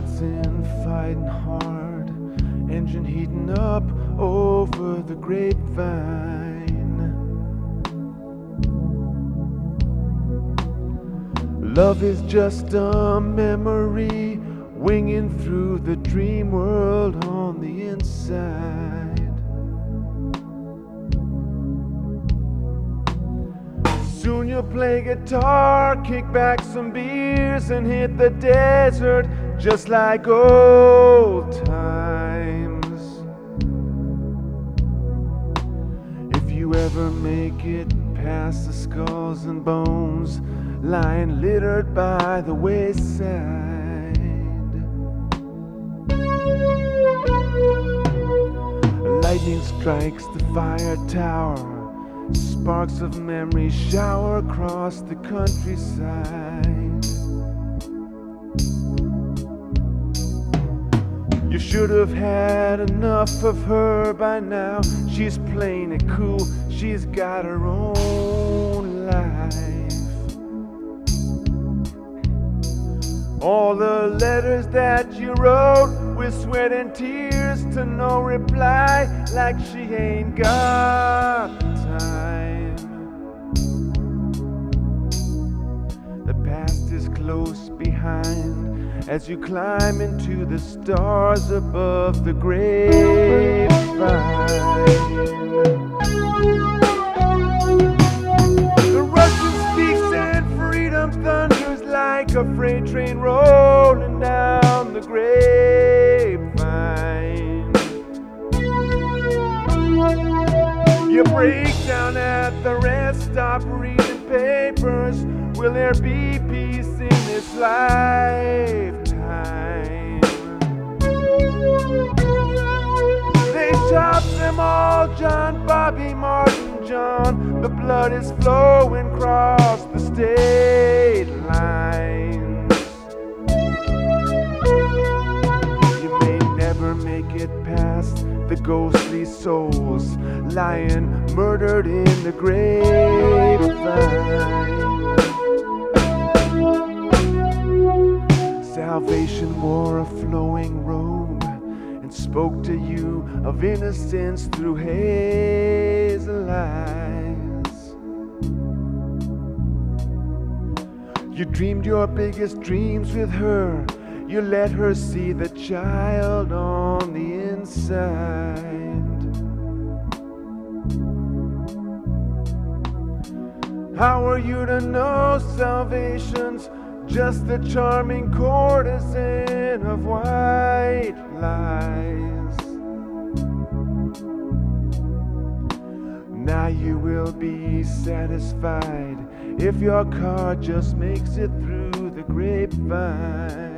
dancing, fighting hard, engine heating up over the grapevine. Love is just a memory winging through the dream world on the inside. Soon you'll play guitar, kick back some beers, and hit the desert just like old times. If you ever make it past the skulls and bones lying littered by the wayside, lightning strikes the fire tower, sparks of memory shower across the countryside. You should have had enough of her by now. She's playing it cool, she's got her own life. All the letters that you wrote with sweat and tears to no reply, like she ain't got time. The past is close behind as you climb into the stars above the grapevine. The Russian speaks and freedom thunders like a freight train rolling down the grapevine. You break down at the rest stop reading papers. Will there be peace in this lifetime? They shot them all, John, Bobby, Martin, John. The blood is flowing across the state lines. You may never make it past the ghostly souls lying murdered in the grapevine. Salvation wore a flowing robe and spoke to you of innocence through hazel eyes. You dreamed your biggest dreams with her. You let her see the child on the inside. How are you to know salvation's just the charming courtesan of white lies? Now you will be satisfied if your car just makes it through the grapevine.